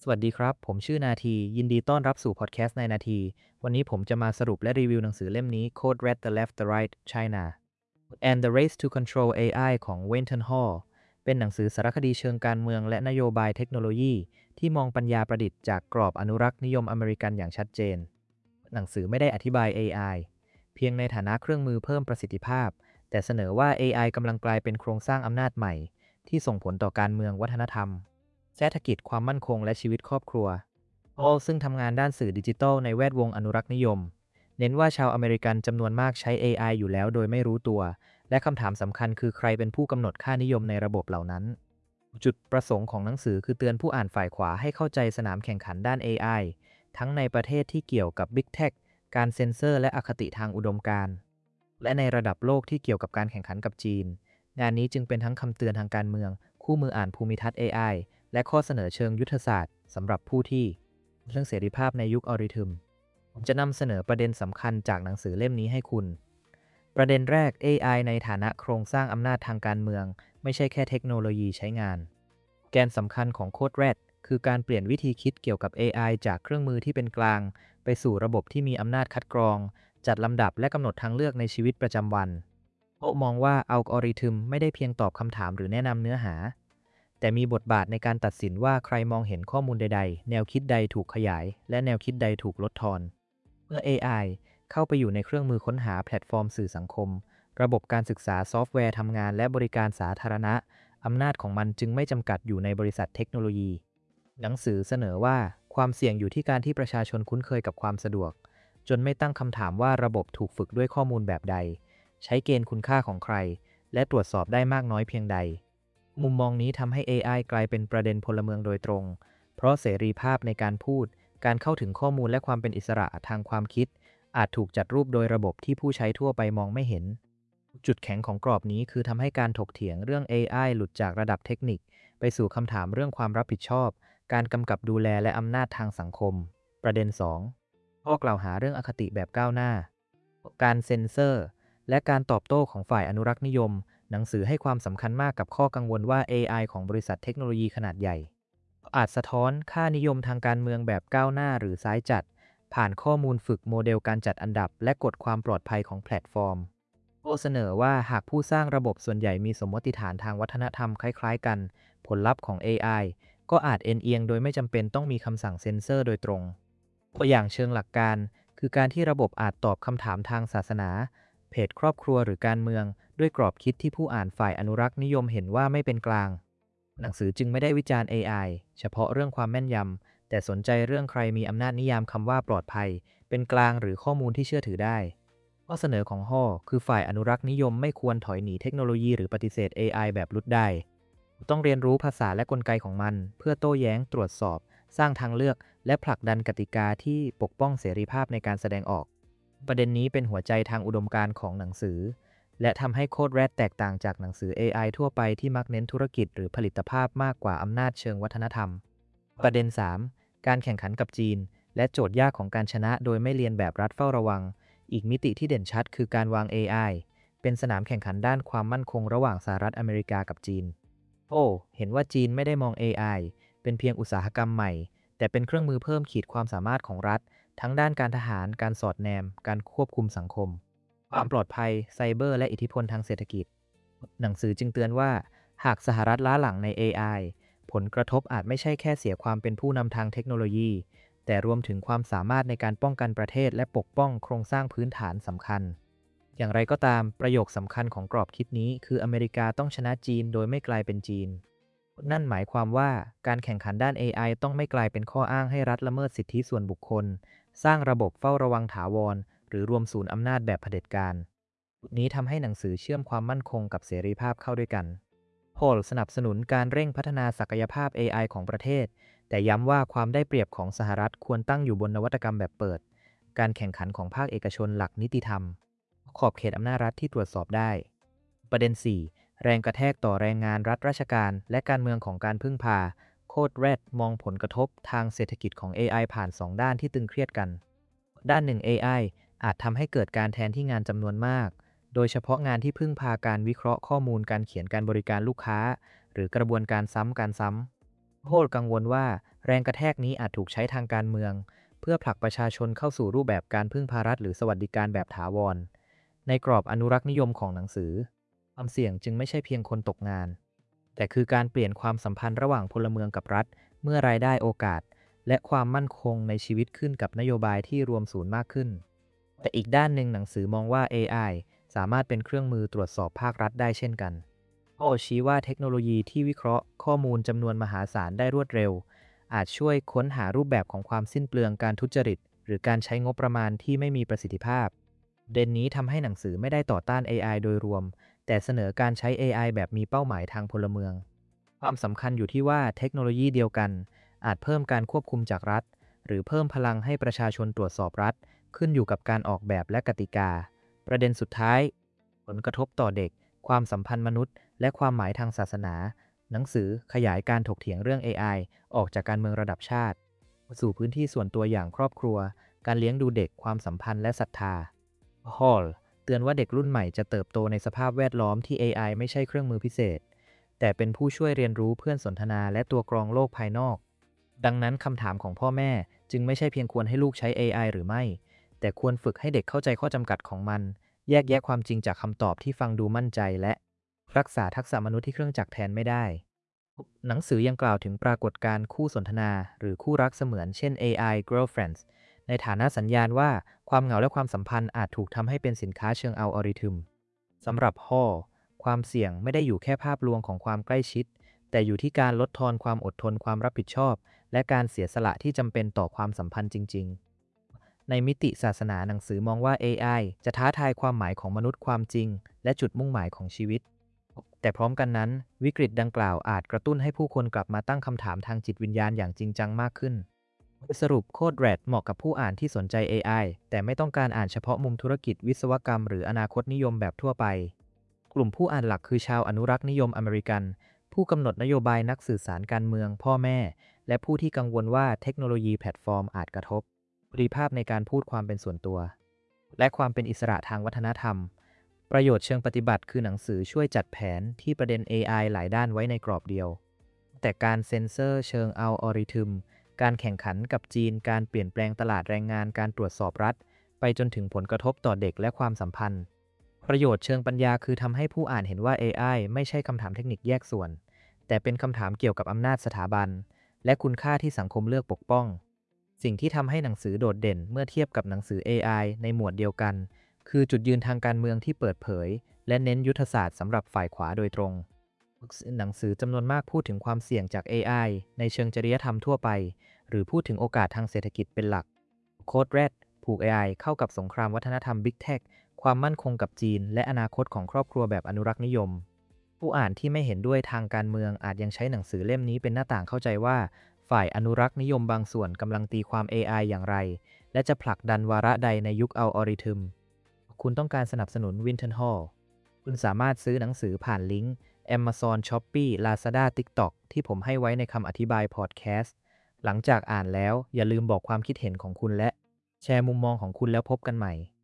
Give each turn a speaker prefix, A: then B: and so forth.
A: สวัสดีครับผมชื่อนาทียินดีต้อนรับสู่พอดแคสต์ในนาทีวันนี้ผมจะมาสรุปและรีวิวหนังสือเล่มนี้ Code Red the Left the Right China and the Race to Control AI ของ Winton Hall เป็นหนังสือสารคดีเชิงการเมืองและนโยบายเทคโนโลยีที่มองปัญญาประดิษฐ์จากกรอบอนุรักษ์นิยมอเมริกันอย่างชัดเจนหนังสือไม่ได้อธิบาย AI เพียงในฐานะเครื่องมือเพิ่มประสิทธิภาพแต่เสนอว่า AI กำลังกลายเป็นโครงสร้างอำนาจใหม่ที่ส่งผลต่อการเมืองวัฒนธรรมเศรษฐกิจความมั่นคงและชีวิตครอบครัว Hall ซึ่งทำงานด้านสื่อดิจิทัลในแวดวงอนุรักษ์นิยมเน้นว่าชาวอเมริกันจำนวนมากใช้ AI อยู่แล้วโดยไม่รู้ตัวและคำถามสำคัญคือใครเป็นผู้กำหนดค่านิยมในระบบเหล่านั้นจุดประสงค์ของหนังสือคือเตือนผู้อ่านฝ่ายขวาให้เข้าใจสนามแข่งขันด้าน AI ทั้งในประเทศที่เกี่ยวกับ Big Tech การเซ็นเซอร์และอคติทางอุดมการณ์และในระดับโลกที่เกี่ยวกับการแข่งขันกับจีนงานนี้จึงเป็นทั้งคำเตือนทางการเมืองคู่มืออ่านภูมิทัศน์ AI และข้อเสนอเชิงยุทธศาสตร์สำหรับผู้ที่เรื่องเสรีภาพในยุคอัลกอริทึมผมจะนำเสนอประเด็นสำคัญจากหนังสือเล่มนี้ให้คุณประเด็นแรก AI ในฐานะโครงสร้างอำนาจทางการเมืองไม่ใช่แค่เทคโนโลยีใช้งานแกนสำคัญของโค้ดแรดคือการเปลี่ยนวิธีคิดเกี่ยวกับ AI จากเครื่องมือที่เป็นกลางไปสู่ระบบที่มีอำนาจคัดกรองจัดลำดับและกำหนดทางเลือกในชีวิตประจำวันโอมองว่าอัลกอริทึมไม่ได้เพียงตอบคำถามหรือแนะนำเนื้อหาแต่มีบทบาทในการตัดสินว่าใครมองเห็นข้อมูลใดๆแนวคิดใดถูกขยายและแนวคิดใดถูกลดทอนเมื่อ AI เข้าไปอยู่ในเครื่องมือค้นหาแพลตฟอร์มสื่อสังคมระบบการศึกษาซอฟต์แวร์ทำงานและบริการสาธารณะอำนาจของมันจึงไม่จำกัดอยู่ในบริษัทเทคโนโลยีหนังสือเสนอว่าความเสี่ยงอยู่ที่การที่ประชาชนคุ้นเคยกับความสะดวกจนไม่ตั้งคำถามว่าระบบถูกฝึกด้วยข้อมูลแบบใดใช้เกณฑ์คุณค่าของใครและตรวจสอบได้มากน้อยเพียงใดมุมมองนี้ทำให้ AI กลายเป็นประเด็นพลเมืองโดยตรงเพราะเสรีภาพในการพูดการเข้าถึงข้อมูลและความเป็นอิสระทางความคิดอาจถูกจัดรูปโดยระบบที่ผู้ใช้ทั่วไปมองไม่เห็นจุดแข็งของกรอบนี้คือทำให้การถกเถียงเรื่อง AI หลุดจากระดับเทคนิคไปสู่คำถามเรื่องความรับผิดชอบการกำกับดูแลและอำนาจทางสังคมประเด็น2ข้อกล่าวหาเรื่องอคติแบบก้าวหน้าการเซ็นเซอร์และการตอบโต้ของฝ่ายอนุรักษ์นิยมหนังสือให้ความสำคัญมากกับข้อกังวลว่า AI ของบริษัทเทคโนโลยีขนาดใหญ่อาจสะท้อนค่านิยมทางการเมืองแบบก้าวหน้าหรือซ้ายจัดผ่านข้อมูลฝึกโมเดลการจัดอันดับและกฎความปลอดภัยของแพลตฟอร์มโอเสนอว่าหากผู้สร้างระบบส่วนใหญ่มีสมมติฐานทางวัฒนธรรมคล้ายๆกันผลลัพธ์ของ AI ก็อาจเอ็นเอียงโดยไม่จำเป็นต้องมีคำสั่งเซ็นเซอร์โดยตรงตัวอย่างเชิงหลักการคือการที่ระบบอาจตอบคำถามทางศาสนาเพจครอบครัวหรือการเมืองด้วยกรอบคิดที่ผู้อ่านฝ่ายอนุรักษ์นิยมเห็นว่าไม่เป็นกลางหนังสือจึงไม่ได้วิจารณ์ AI เฉพาะเรื่องความแม่นยำแต่สนใจเรื่องใครมีอำนาจนิยามคำว่าปลอดภัยเป็นกลางหรือข้อมูลที่เชื่อถือได้ข้อเสนอของห่อคือฝ่ายอนุรักษ์นิยมไม่ควรถอยหนีเทคโนโลยีหรือปฏิเสธ AI แบบลุดได้ต้องเรียนรู้ภาษาและกลไกของมันเพื่อโต้แย้งตรวจสอบสร้างทางเลือกและผลักดันกติกาที่ปกป้องเสรีภาพในการแสดงออกประเด็นนี้เป็นหัวใจทางอุดมการณ์ของหนังสือและทำให้โค้ดแรดแตกต่างจากหนังสือ AI ทั่วไปที่มักเน้นธุรกิจหรือผลิตภาพมากกว่าอำนาจเชิงวัฒนธรรมประเด็น3การแข่งขันกับจีนและโจทย์ยากของการชนะโดยไม่เรียนแบบรัฐเฝ้าระวังอีกมิติที่เด่นชัดคือการวาง AI เป็นสนามแข่งขันด้านความมั่นคงระหว่างสหรัฐอเมริกากับจีนเห็นว่าจีนไม่ได้มอง AI เป็นเพียงอุตสาหกรรมใหม่แต่เป็นเครื่องมือเพิ่มขีดความสามารถของรัฐทั้งด้านการทหารการสอดแนมการควบคุมสังคมความปลอดภัยไซเบอร์และอิทธิพลทางเศรษฐกิจหนังสือจึงเตือนว่าหากสหรัฐล้าหลังใน AI ผลกระทบอาจไม่ใช่แค่เสียความเป็นผู้นำทางเทคโนโลยีแต่รวมถึงความสามารถในการป้องกันประเทศและปกป้องโครงสร้างพื้นฐานสำคัญอย่างไรก็ตามประโยคสำคัญของกรอบคิดนี้คืออเมริกาต้องชนะจีนโดยไม่กลายเป็นจีนนั่นหมายความว่าการแข่งขันด้าน AI ต้องไม่กลายเป็นข้ออ้างให้รัฐละเมิดสิทธิส่วนบุคคลสร้างระบบเฝ้าระวังถาวรหรือรวมศูนย์อำนาจแบบเผด็จการนี้ทำให้หนังสือเชื่อมความมั่นคงกับเสรีภาพเข้าด้วยกันโฮลสนับสนุนการเร่งพัฒนาศักยภาพ AI ของประเทศแต่ย้ำว่าความได้เปรียบของสหรัฐควรตั้งอยู่บนนวัตกรรมแบบเปิดการแข่งขันของภาคเอกชนหลักนิติธรรมขอบเขตอำนาจรัฐที่ตรวจสอบได้ประเด็น4แรงกระแทกต่อแรงงานรัฐราชการและการเมืองของการพึ่งพาโคดแรดมองผลกระทบทางเศรษฐกิจของ AI ผ่าน2ด้านที่ตึงเครียดกันด้านหนึ่ง AI อาจทำให้เกิดการแทนที่งานจำนวนมากโดยเฉพาะงานที่พึ่งพาการวิเคราะห์ข้อมูลการเขียนการบริการลูกค้าหรือกระบวนการซ้ำโฮลกังวลว่าแรงกระแทกนี้อาจถูกใช้ทางการเมืองเพื่อผลักประชาชนเข้าสู่รูปแบบการพึ่งพารัฐหรือสวัสดิการแบบถาวรในกรอบอนุรักษ์นิยมของหนังสือความเสี่ยงจึงไม่ใช่เพียงคนตกงานแต่คือการเปลี่ยนความสัมพันธ์ระหว่างพลเมืองกับรัฐเมื่อรายได้โอกาสและความมั่นคงในชีวิตขึ้นกับนโยบายที่รวมศูนย์มากขึ้นแต่อีกด้านหนึ่งหนังสือมองว่า AI สามารถเป็นเครื่องมือตรวจสอบภาครัฐได้เช่นกันโอชี้ว่าเทคโนโลยีที่วิเคราะห์ข้อมูลจำนวนมหาศาลได้รวดเร็วอาจช่วยค้นหารูปแบบของความสิ้นเปลืองการทุจริตหรือการใช้งบประมาณที่ไม่มีประสิทธิภาพเด่นนี้ทำให้หนังสือไม่ได้ต่อต้าน AI โดยรวมแต่เสนอการใช้ AI แบบมีเป้าหมายทางพลเมืองความสำคัญอยู่ที่ว่าเทคโนโลยีเดียวกันอาจเพิ่มการควบคุมจากรัฐหรือเพิ่มพลังให้ประชาชนตรวจสอบรัฐขึ้นอยู่กับการออกแบบและกติกาประเด็นสุดท้ายผลกระทบต่อเด็กความสัมพันธ์มนุษย์และความหมายทางศาสนาหนังสือขยายการถกเถียงเรื่อง AI ออกจากการเมืองระดับชาติสู่พื้นที่ส่วนตัวอย่างครอบครัวการเลี้ยงดูเด็กความสัมพันธ์และศรัทธา Hall เตือนว่าเด็กรุ่นใหม่จะเติบโตในสภาพแวดล้อมที่ AI ไม่ใช่เครื่องมือพิเศษแต่เป็นผู้ช่วยเรียนรู้เพื่อนสนทนาและตัวกรองโลกภายนอกดังนั้นคำถามของพ่อแม่จึงไม่ใช่เพียงควรให้ลูกใช้ AI หรือไม่แต่ควรฝึกให้เด็กเข้าใจข้อจำกัดของมันแยกแยะความจริงจากคำตอบที่ฟังดูมั่นใจและรักษาทักษะมนุษย์ที่เครื่องจักรแทนไม่ได้หนังสือยังกล่าวถึงปรากฏการณ์คู่สนทนาหรือคู่รักเสมือนเช่น AI girlfriends ในฐานะสัญญาณว่าความเหงาและความสัมพันธ์อาจถูกทำให้เป็นสินค้าเชิงอัลกอริทึมสำหรับฮอลความเสี่ยงไม่ได้อยู่แค่ภาพลวงของความใกล้ชิดแต่อยู่ที่การลดทอนความอดทนความรับผิดชอบและการเสียสละที่จำเป็นต่อความสัมพันธ์จริงๆในมิติศาสนาหนังสือมองว่า AI จะท้าทายความหมายของมนุษย์ความจริงและจุดมุ่งหมายของชีวิตแต่พร้อมกันนั้นวิกฤตดังกล่าวอาจกระตุ้นให้ผู้คนกลับมาตั้งคำถามทางจิตวิญญาณอย่างจริงจังมากขึ้น สรุปโคดแรดเหมาะกับผู้อ่านที่สนใจ AI แต่ไม่ต้องการอ่านเฉพาะมุมธุรกิจวิศวกรรมหรืออนาคตนิยมแบบทั่วไป กลุ่มผู้อ่านหลักคือชาวอนุรักษ์นิยมอเมริกัน ผู้กำหนดนโยบายนักสื่อสารการเมืองพ่อแม่ และผู้ที่กังวลว่าเทคโนโลยีแพลตฟอร์มอาจกระทบเสรีภาพในการพูดความเป็นส่วนตัว และความเป็นอิสระทางวัฒนธรรม ประโยชน์เชิงปฏิบัติคือหนังสือช่วยจัดแผนที่ประเด็น AI หลายด้านไว้ในกรอบเดียว แต่การเซ็นเซอร์เชิงอัลกอริทึมการแข่งขันกับจีน การเปลี่ยนแปลงตลาดแรงงาน การตรวจสอบรัฐ ไปจนถึงผลกระทบต่อเด็กและความสัมพันธ์ ประโยชน์เชิงปัญญาคือทำให้ผู้อ่านเห็นว่า AI ไม่ใช่คำถามเทคนิคแยกส่วน แต่เป็นคำถามเกี่ยวกับอำนาจสถาบัน และคุณค่าที่สังคมเลือกปกป้อง สิ่งที่ทำให้หนังสือโดดเด่นเมื่อเทียบกับหนังสือ AI ในหมวดเดียวกัน คือจุดยืนทางการเมืองที่เปิดเผย และเน้นยุทธศาสตร์สำหรับฝ่ายขวาโดยตรง หนังสือจำนวนมากพูดถึงความเสี่ยงจาก AI ในเชิงจริยธรรมทั่วไป หรือพูดถึงโอกาสทางเศรษฐกิจเป็นหลัก โค้ดแรดผูก AI เข้ากับสงครามวัฒนธรรม Big Tech ความมั่นคงกับจีน และอนาคตของครอบครัวแบบอนุรักษ์นิยม ผู้อ่านที่ไม่เห็นด้วยทางการเมืองอาจยังใช้หนังสือเล่มนี้เป็นหน้าต่างเข้าใจว่าฝ่ายอนุรักษ์นิยมบางส่วนกำลังตีความ AI อย่างไร และจะผลักดันวาระใดในยุคอัลกอริทึม คุณต้องการสนับสนุน Winton Hall คุณสามารถซื้อหนังสือผ่านลิงก์ Amazon, Shopee, Lazada, TikTok ที่ผมให้ไว้ในคำอธิบายพอดแคสต์ หลังจากอ่านแล้วอย่าลืมบอกความคิดเห็นของคุณและแชร์มุมมองของคุณแล้วพบกันใหม่